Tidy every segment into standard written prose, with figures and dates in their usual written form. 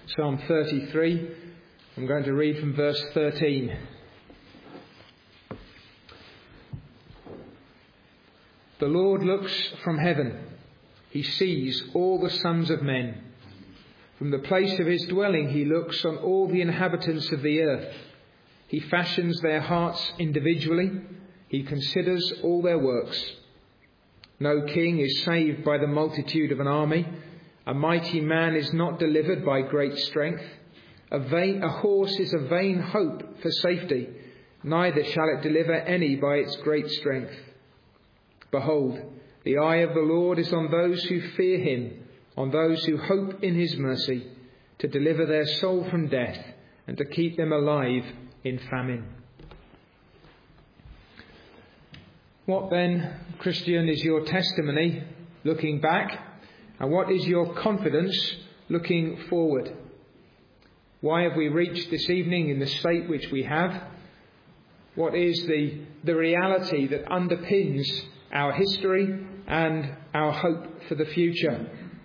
Psalm 33. I'm going to read from verse 13. The Lord looks from heaven. He sees all the sons of men. From the place of his dwelling he looks on all the inhabitants of the earth. He fashions their hearts individually. He considers all their works. No king is saved by the multitude of an army. A mighty man is not delivered by great strength. A horse is a vain hope for safety. Neither shall it deliver any by its great strength. Behold, the eye of the Lord is on those who fear him, on those who hope in his mercy, to deliver their soul from death and to keep them alive in famine. What then, Christian, is your testimony looking back? And what is your confidence looking forward? Why have we reached this evening in the state which we have? What is the reality that underpins our history and our hope for the future?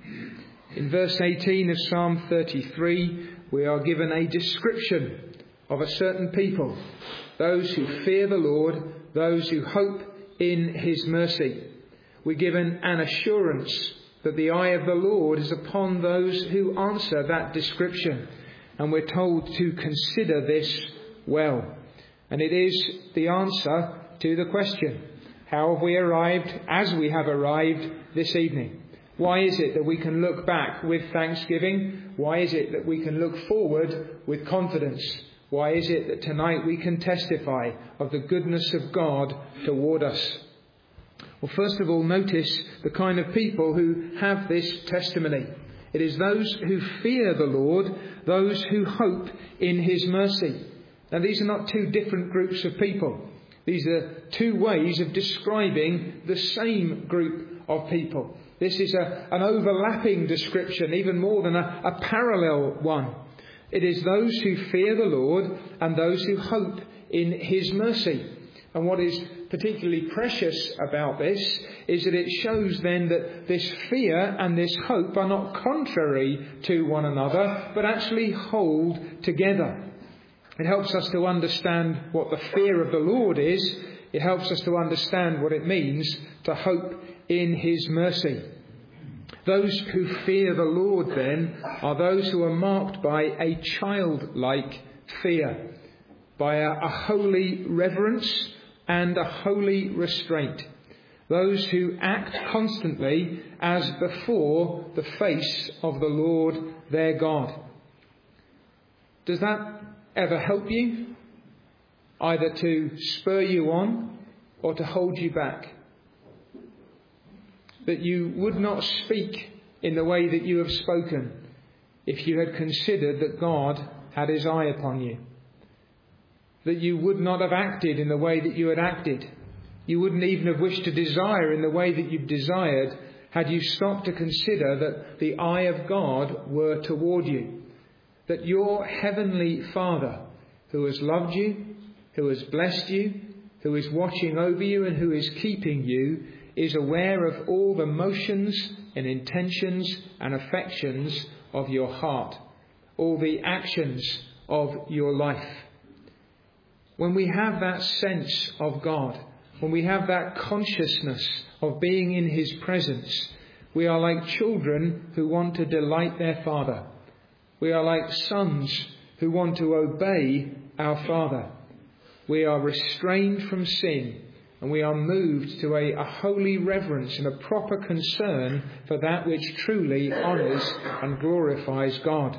In verse 18 of Psalm 33, we are given a description of a certain people, those who fear the Lord, those who hope in his mercy. We're given an assurance that the eye of the Lord is upon those who answer that description. And we're told to consider this well. And it is the answer to the question, how have we arrived as we have arrived this evening? Why is it that we can look back with thanksgiving? Why is it that we can look forward with confidence? Why is it that tonight we can testify of the goodness of God toward us? Well, first of all, notice the kind of people who have this testimony. It is those who fear the Lord, those who hope in his mercy. Now, these are not two different groups of people. These are two ways of describing the same group of people. This is an overlapping description, even more than a parallel one. It is those who fear the Lord and those who hope in his mercy. And what is particularly precious about this is that it shows then that this fear and this hope are not contrary to one another, but actually hold together. It helps us to understand what the fear of the Lord is. It helps us to understand what it means to hope in his mercy. Those who fear the Lord then are those who are marked by a childlike fear, by a holy reverence and a holy restraint. Those who act constantly as before the face of the Lord their God. Does that ever help you? Either to spur you on or to hold you back? That you would not speak in the way that you have spoken if you had considered that God had his eye upon you. That you would not have acted in the way that you had acted. You wouldn't even have wished to desire in the way that you've desired had you stopped to consider that the eye of God were toward you. That your heavenly Father, who has loved you, who has blessed you, who is watching over you and who is keeping you, is aware of all the motions and intentions and affections of your heart, all the actions of your life. When we have that sense of God, when we have that consciousness of being in his presence, we are like children who want to delight their father. We are like sons who want to obey our Father. We are restrained from sin, and we are moved to a holy reverence and a proper concern for that which truly honours and glorifies God.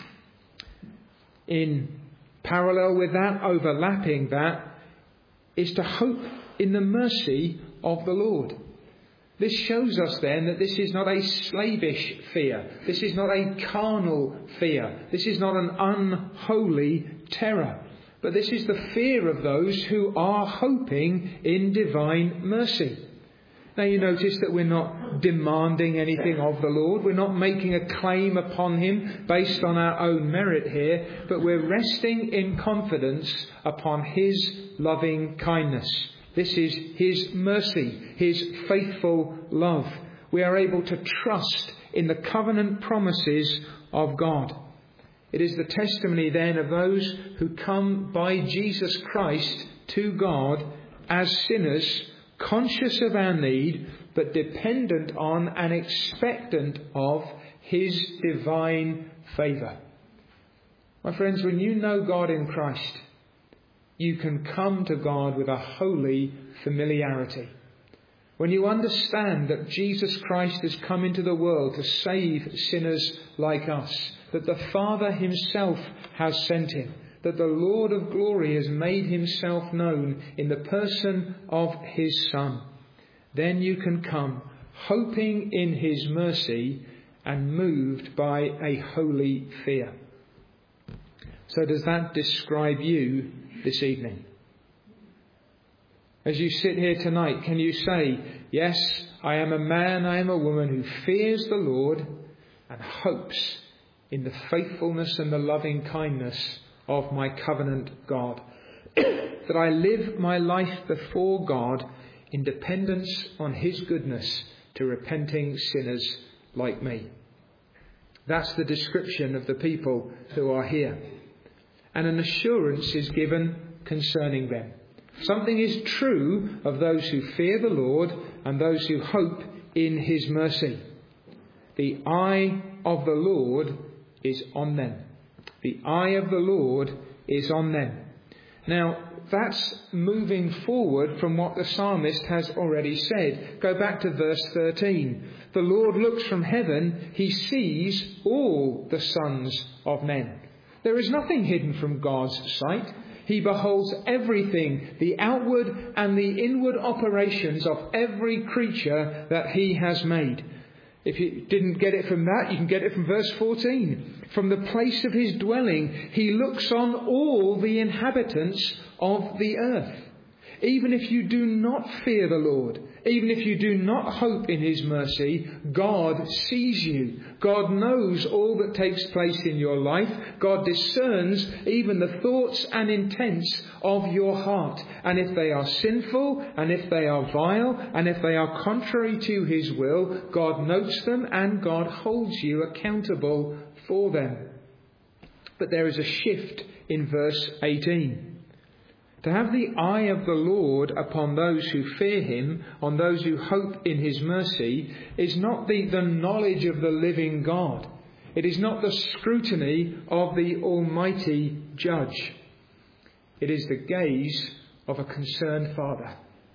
In parallel with that, overlapping that, is to hope in the mercy of the Lord. This shows us then that this is not a slavish fear. This is not a carnal fear. This is not an unholy terror. But this is the fear of those who are hoping in divine mercy. Now you notice that we're not demanding anything of the Lord. We're not making a claim upon him based on our own merit here. But we're resting in confidence upon his loving kindness. This is his mercy, his faithful love. We are able to trust in the covenant promises of God. It is the testimony then of those who come by Jesus Christ to God as sinners, conscious of our need, but dependent on and expectant of His divine favour. My friends, when you know God in Christ, you can come to God with a holy familiarity. When you understand that Jesus Christ has come into the world to save sinners like us, that the Father Himself has sent Him, that the Lord of glory has made Himself known in the person of His Son, then you can come hoping in His mercy and moved by a holy fear. So does that describe you this evening? As you sit here tonight, can you say, yes, I am a man, I am a woman who fears the Lord and hopes in the faithfulness and the loving kindness of my covenant God. That I live my life before God in dependence on His goodness to repenting sinners like me. That's the description of the people who are here. And an assurance is given concerning them. Something is true of those who fear the Lord and those who hope in His mercy. The eye of the Lord is on them. The eye of the Lord is on them. Now, that's moving forward from what the psalmist has already said. Go back to verse 13. The Lord looks from heaven. He sees all the sons of men. There is nothing hidden from God's sight. He beholds everything, the outward and the inward operations of every creature that He has made. If you didn't get it from that, you can get it from verse 14. From the place of His dwelling, He looks on all the inhabitants of the earth. Even if you do not fear the Lord, even if you do not hope in His mercy, God sees you. God knows all that takes place in your life. God discerns even the thoughts and intents of your heart. And if they are sinful, and if they are vile, and if they are contrary to His will, God notes them and God holds you accountable for them. But there is a shift in verse 18. To have the eye of the Lord upon those who fear Him, on those who hope in His mercy, is not the knowledge of the living God. It is not the scrutiny of the Almighty Judge. It is the gaze of a concerned Father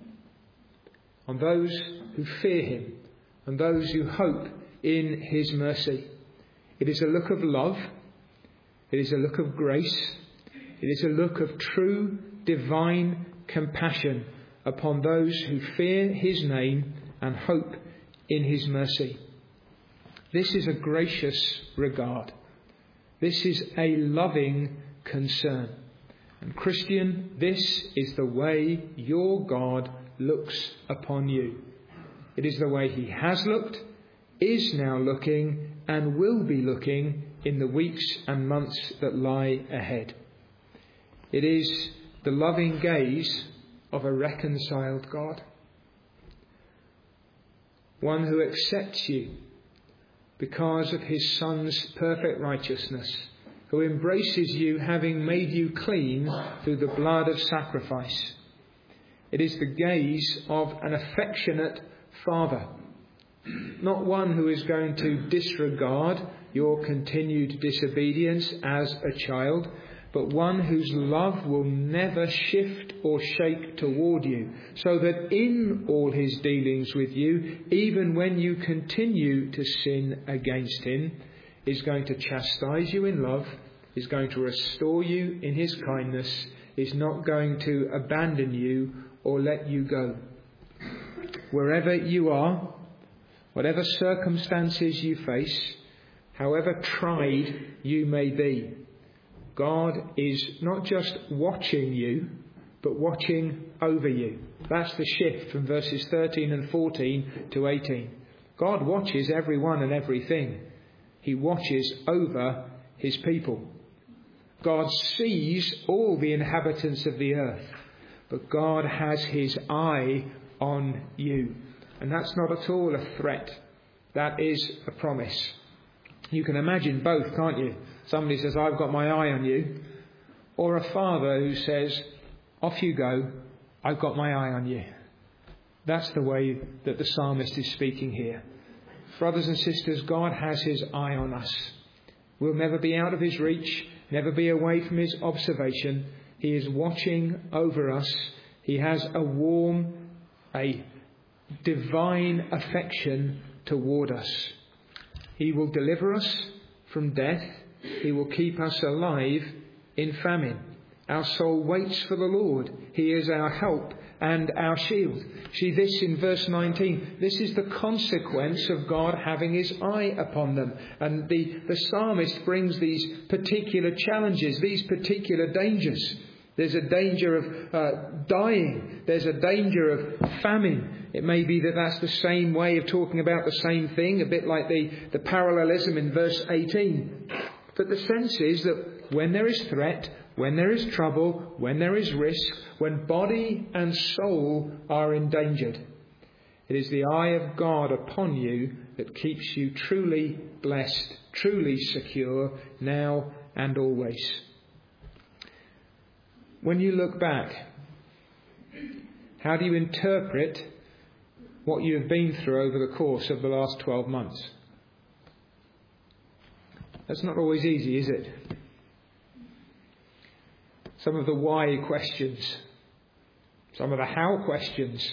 on those who fear Him and those who hope in His mercy. It is a look of love. It is a look of grace. It is a look of true divine compassion upon those who fear His name and hope in His mercy. This is a gracious regard. This is a loving concern. And Christian, this is the way your God looks upon you. It is the way He has looked, is now looking, and will be looking in the weeks and months that lie ahead. It is the loving gaze of a reconciled God. One who accepts you because of His Son's perfect righteousness, who embraces you having made you clean through the blood of sacrifice. It is the gaze of an affectionate Father, not one who is going to disregard your continued disobedience as a child, but one whose love will never shift or shake toward you, so that in all His dealings with you, even when you continue to sin against Him, is going to chastise you in love, is going to restore you in His kindness, is not going to abandon you or let you go. Wherever you are, whatever circumstances you face, however tried you may be, God is not just watching you, but watching over you. That's the shift from verses 13 and 14 to 18. God watches everyone and everything. He watches over His people. God sees all the inhabitants of the earth, but God has His eye on you. And that's not at all a threat. That is a promise. You can imagine both, can't you? Somebody says, I've got my eye on you. Or a father who says, off you go, I've got my eye on you. That's the way that the psalmist is speaking here. Brothers and sisters, God has his eye on us. We'll never be out of his reach, never be away from his observation. He is watching over us. He has a warm, a divine affection toward us. He will deliver us from death. He will keep us alive in famine. Our soul waits for the Lord. He is our help and our shield. See this in verse 19. This is the consequence of God having his eye upon them. And the psalmist brings these particular challenges, these particular dangers. There's a danger of dying. There's a danger of famine. It may be that that's the same way of talking about the same thing, a bit like the parallelism in verse 18. But the sense is that when there is threat, when there is trouble, when there is risk, when body and soul are endangered, it is the eye of God upon you that keeps you truly blessed, truly secure, now and always. When you look back, how do you interpret what you have been through over the course of the last 12 months? That's not always easy, is it? Some of the why questions, some of the how questions.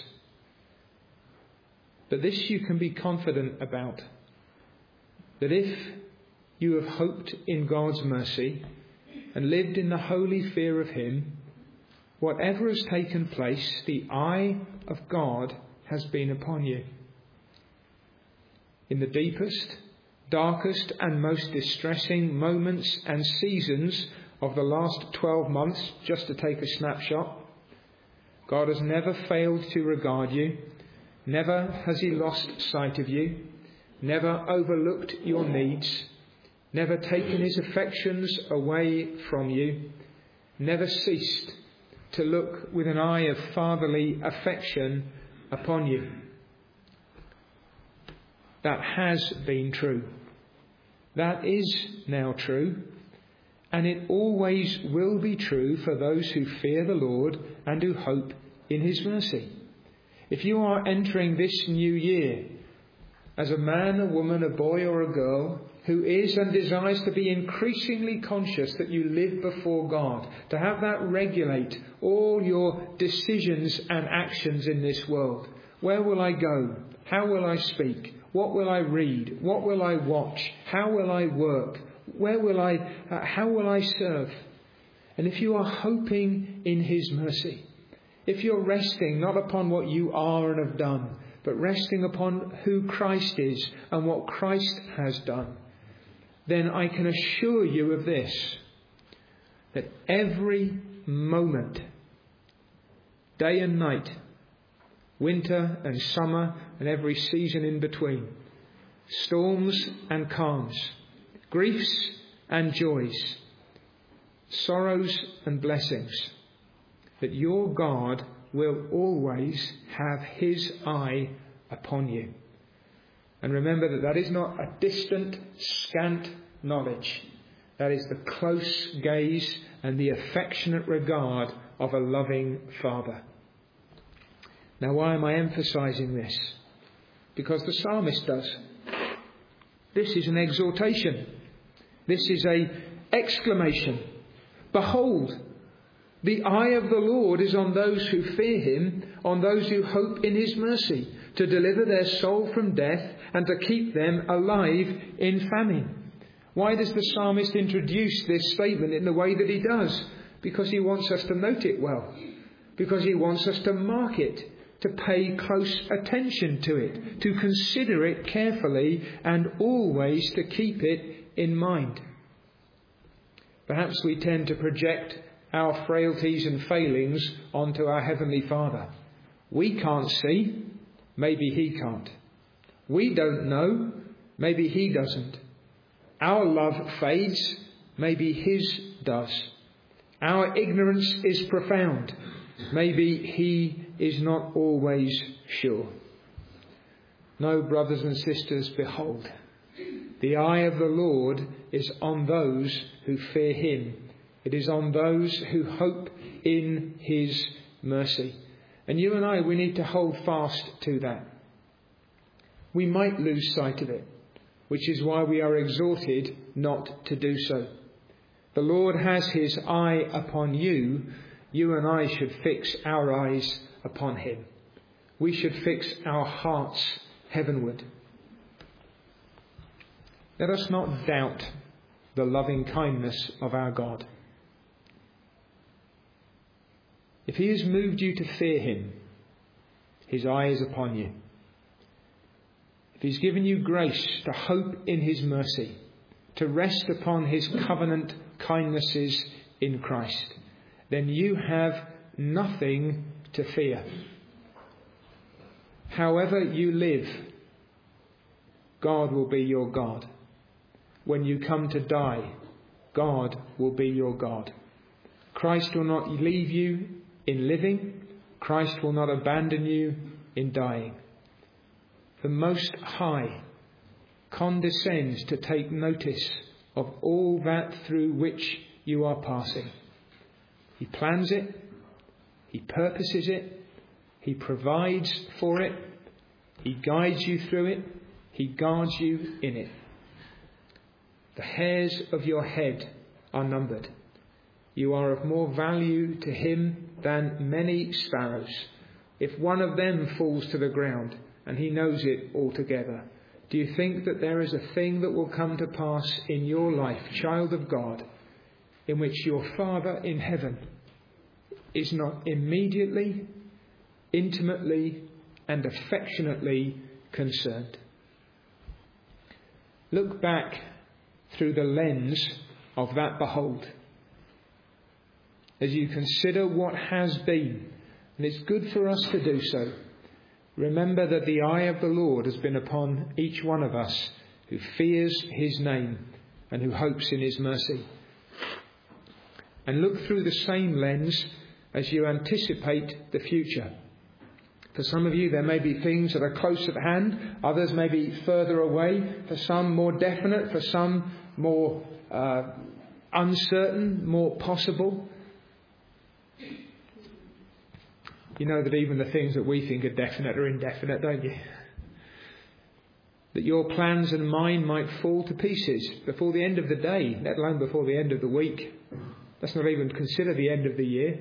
But this you can be confident about, that if you have hoped in God's mercy and lived in the holy fear of him, whatever has taken place, the eye of God has been upon you. In the deepest, darkest and most distressing moments and seasons of the last 12 months, just to take a snapshot, God has never failed to regard you. Never has he lost sight of you. Never overlooked your needs. Never taken his affections away from you. Never ceased to look with an eye of fatherly affection upon you. That has been true. That is now true. And it always will be true for those who fear the Lord and who hope in his mercy. If you are entering this new year as a man, a woman, a boy or a girl who is and desires to be increasingly conscious that you live before God, to have that regulate all your decisions and actions in this world. Where will I go? How will I speak? What will I read? What will I watch? How will I work? How will I serve? And if you are hoping in his mercy, if you're resting not upon what you are and have done, but resting upon who Christ is and what Christ has done, then I can assure you of this, that every moment, day and night, winter and summer and every season in between, storms and calms, griefs and joys, sorrows and blessings, that your God will always have his eye upon you. And remember that is not a distant, scant knowledge. That is the close gaze and the affectionate regard of a loving Father. Now, why am I emphasizing this? Because the psalmist does. This is an exhortation. This is an exclamation. Behold, the eye of the Lord is on those who fear him, on those who hope in his mercy, to deliver their soul from death and to keep them alive in famine. Why does the psalmist introduce this statement in the way that he does? Because he wants us to note it well. Because he wants us to mark it, to pay close attention to it, to consider it carefully and always to keep it in mind. Perhaps we tend to project our frailties and failings onto our Heavenly Father. We can't see, maybe he can't. We don't know, maybe he doesn't. Our love fades, maybe his does. Our ignorance is profound, maybe he is not always sure. No, brothers and sisters, behold, The eye of the Lord is on those who fear him. It is on those who hope in his mercy. And you and I, we need to hold fast to that. We might lose sight of it, which is why we are exhorted not to do so. The Lord has his eye upon you. You and I should fix our eyes upon him. We should fix our hearts heavenward. Let us not doubt the loving kindness of our God. If he has moved you to fear him, his eye is upon you. If he's given you grace to hope in his mercy, to rest upon his covenant kindnesses in Christ, then you have nothing to fear. However you live, God will be your God. When you come to die, God will be your God. Christ will not leave you in living. Christ will not abandon you in dying. The Most High condescends to take notice of all that through which you are passing. He plans it. He purposes it. He provides for it. He guides you through it. He guards you in it. The hairs of your head are numbered. You are of more value to him than many sparrows. If one of them falls to the ground, and he knows it altogether, do you think that there is a thing that will come to pass in your life, child of God, in which your Father in heaven is not immediately, intimately, and affectionately concerned? Look back through the lens of that behold, as you consider what has been, and it's good for us to do so. Remember that the eye of the Lord has been upon each one of us who fears his name and who hopes in his mercy. And look through the same lens as you anticipate the future. For some of you, there may be things that are close at hand. Others may be further away. For some, more definite. For some, more uncertain, more possible. You know that even the things that we think are definite are indefinite, don't you? That your plans and mine might fall to pieces before the end of the day, let alone before the end of the week. Let's not even consider the end of the year.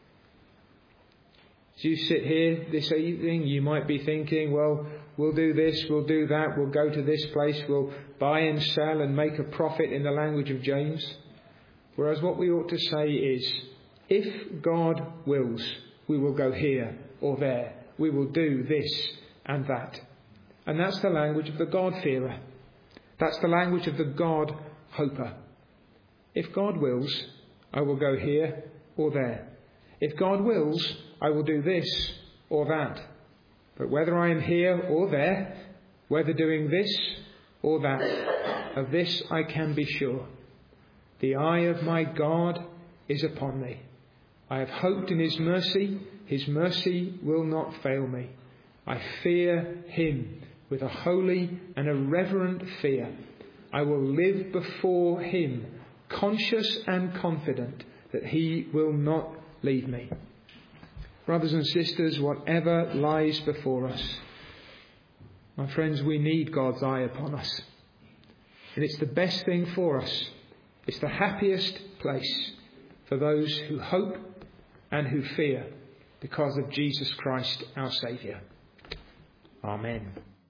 As you sit here this evening, you might be thinking, well, we'll do this, we'll do that, we'll go to this place, we'll buy and sell and make a profit, in the language of James. Whereas what we ought to say is, if God wills, we will go here or there. We will do this and that. And that's the language of the God-fearer. That's the language of the God-hoper. If God wills, I will go here or there. If God wills, I will do this or that. But whether I am here or there, whether doing this or that, of this I can be sure. The eye of my God is upon me. I have hoped in his mercy. His mercy will not fail me. I fear him with a holy and a reverent fear. I will live before him, conscious and confident that he will not leave me. Brothers and sisters, whatever lies before us, my friends, we need God's eye upon us. And it's the best thing for us. It's the happiest place for those who hope and who fear because of Jesus Christ our Saviour. Amen.